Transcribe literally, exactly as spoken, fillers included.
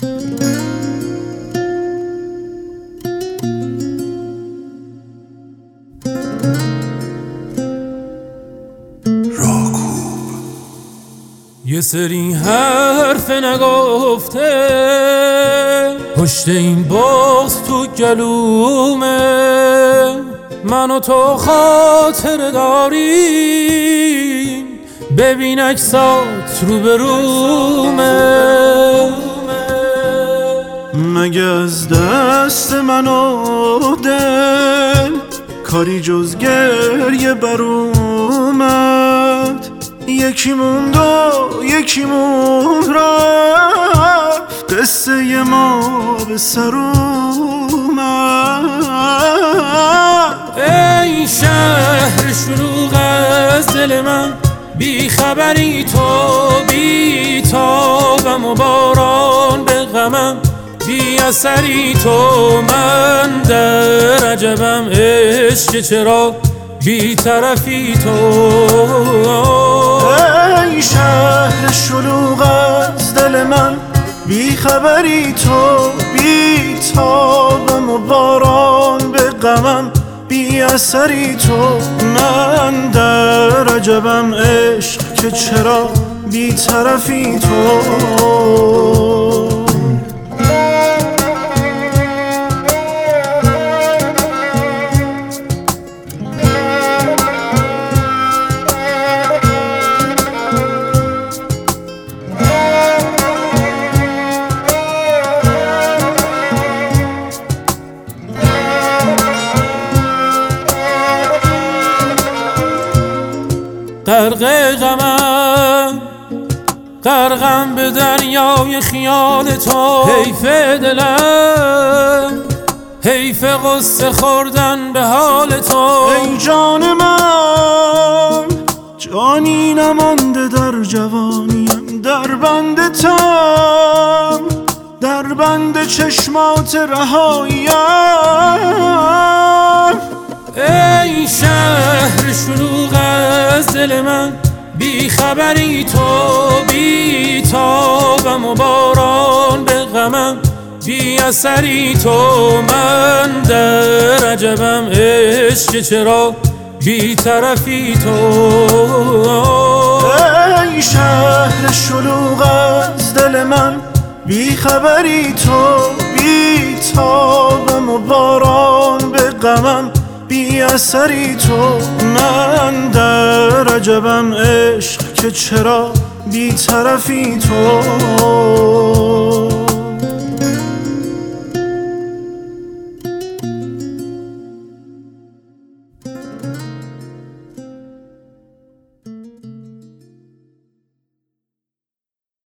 یه سری حرف نگفته پشت این باز تو گلومه، من و تو خاطر داریم، ببین عکسات رو برومه. مگه از دست من و دل کاری جز گریه بر اومد؟ یکی موند و یکی موند رفت، قصه ما به سر اومد. ای شهر شلوغ از دل من، بی خبری تو بی تابم و باران به غمم، بی اثری تو من در عجبم. عشق چرا بی طرفی تو؟ ای شهر شلوغ از دل من، بی خبری تو بی تابم و باران به غمم، بی اثری تو من در عجبم. عشق که چرا بی طرفی تو؟ غرق غمم غرقم به دریای خیال تو، حیف دلم حیف قصه خوردن به حال تو. ای جان من جانی نمانده در جوانیم، در بند تم در بند چشمات رهاییم. ای شهر شلوغ از دل من، بی خبری تو بی تابم و باران به غمم، بی اثری تو من در عجبم. عشق چرا بی طرفی تو؟ ای شهر شلوغ از دل من، بی خبری تو بی تابم و باران به غمم، بی اثری تو من در عجبم. عشق که چرا بی طرفی تو؟